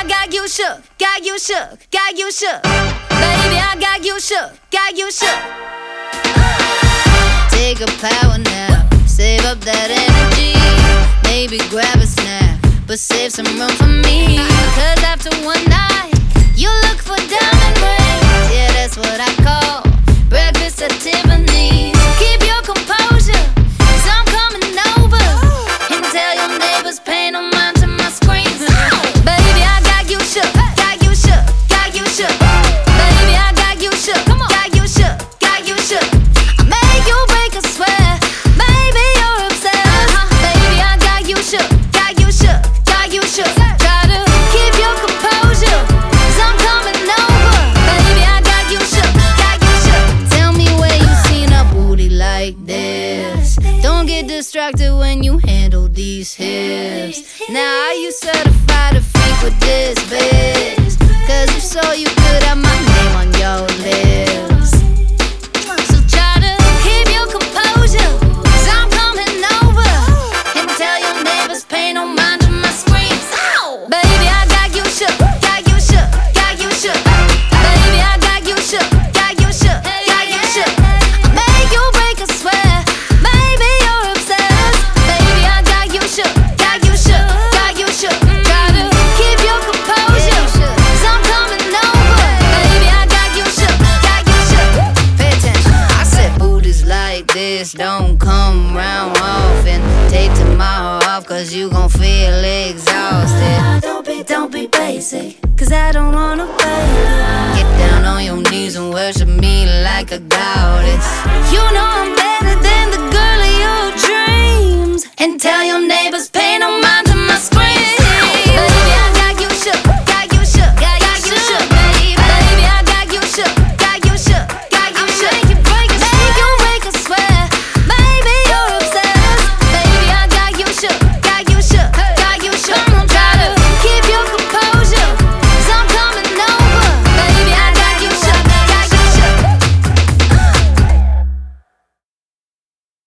got you shook, got you shook, got you shook. Baby, I got you shook, got you shook. Take a power nap, save up that energy. Maybe grab a snack, but save some room for me. Cause after one night, you look for diamond rings. Yeah, that's what I call breakfast at Tiffany's. Keep your composure, cause I'm coming over. And tell your neighbors pay no mind to my screams. Baby, I got you shook, got you shook, got you shook. Baby, I got you shook, got you shook, got you shook. I make you break a sweat, baby, you're obsessed. Baby, I got you shook, got you shook, got you shook. Try to keep your composure, cause I'm coming over. Baby, I got you shook, got you shook. Tell me where you seen a booty like this. Don't get distracted when you handle these hips. Now are you certified to freak with this bitch? Cause if so, you could have my name on your lips. So try to keep your composure, cause I'm coming over. And tell your neighbors pay no mind to my screams. Baby, I got you shook, got you shook, got you shook. Baby, I got you shook, got you shook, got you shook. I make you break a sweat, baby, you're obsessed. Baby, I got you shook, got you shook, got you shook. Try to keep your composure, cause I'm coming over. Baby, I got you shook, got you shook. Pay attention, I said booties like this don't come round often. Take tomorrow off cause you gon' feel exhausted. Don't be basic, cause I don't wanna fail. Get down on your knees and worship me like a goddess. You know I'm